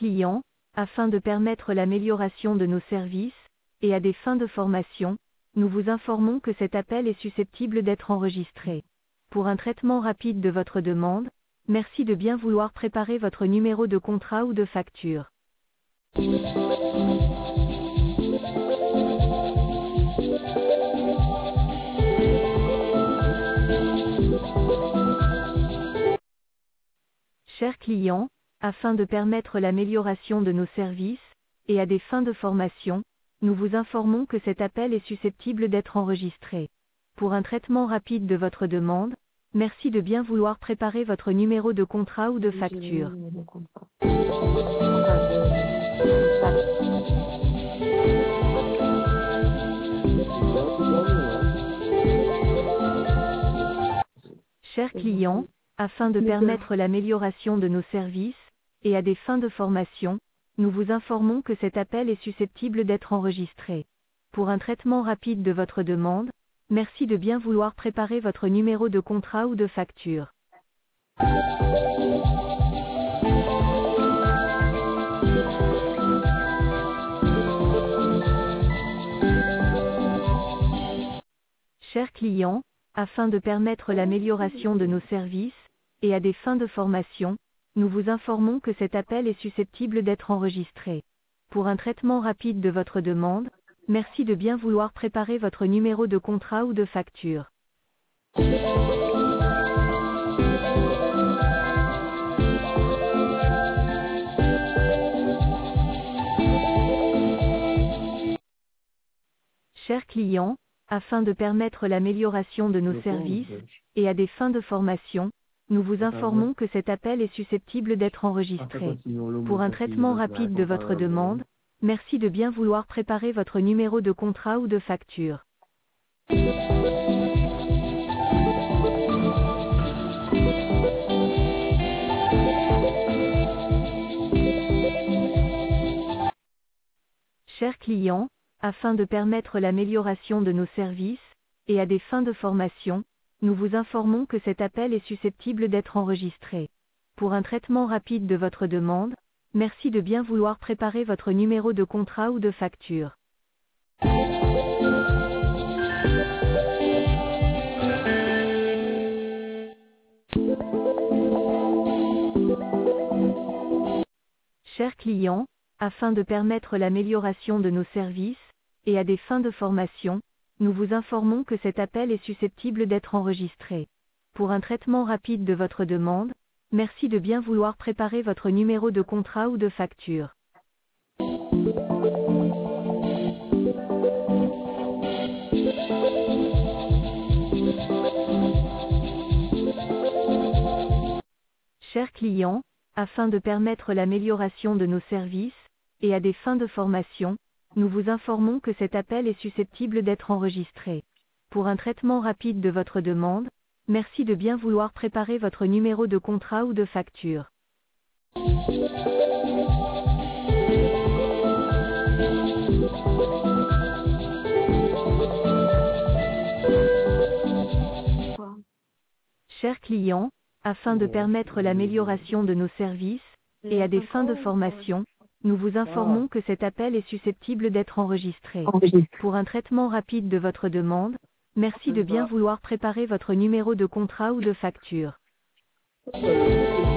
client, afin de permettre l'amélioration de nos services, et à des fins de formation, nous vous informons que cet appel est susceptible d'être enregistré. Pour un traitement rapide de votre demande, merci de bien vouloir préparer votre numéro de contrat ou de facture. Chers clients, afin de permettre l'amélioration de nos services, et à des fins de formation, nous vous informons que cet appel est susceptible d'être enregistré. Pour un traitement rapide de votre demande, merci de bien vouloir préparer votre numéro de contrat ou de facture. Chers clients, afin de permettre l'amélioration de nos services, et à des fins de formation, nous vous informons que cet appel est susceptible d'être enregistré. Pour un traitement rapide de votre demande, merci de bien vouloir préparer votre numéro de contrat ou de facture. Chers clients, afin de permettre l'amélioration de nos services, et à des fins de formation, nous vous informons que cet appel est susceptible d'être enregistré. Pour un traitement rapide de votre demande, merci de bien vouloir préparer votre numéro de contrat ou de facture. Chers clients, afin de permettre l'amélioration de nos services, et à des fins de formation, nous vous informons que cet appel est susceptible d'être enregistré. Pour un traitement rapide de votre demande, merci de bien vouloir préparer votre numéro de contrat ou de facture. Chers clients, afin de permettre l'amélioration de nos services, et à des fins de formation, nous vous informons que cet appel est susceptible d'être enregistré. Pour un traitement rapide de votre demande, merci de bien vouloir préparer votre numéro de contrat ou de facture. Chers clients, afin de permettre l'amélioration de nos services, et à des fins de formation, nous vous informons que cet appel est susceptible d'être enregistré. Pour un traitement rapide de votre demande, merci de bien vouloir préparer votre numéro de contrat ou de facture. Chers clients, afin de permettre l'amélioration de nos services, et à des fins de formation, nous vous informons que cet appel est susceptible d'être enregistré. Pour un traitement rapide de votre demande, merci de bien vouloir préparer votre numéro de contrat ou de facture. Chers clients, afin de permettre l'amélioration de nos services, et à des fins de formation, nous vous informons que cet appel est susceptible d'être enregistré. Pour un traitement rapide de votre demande, merci de bien vouloir préparer votre numéro de contrat ou de facture.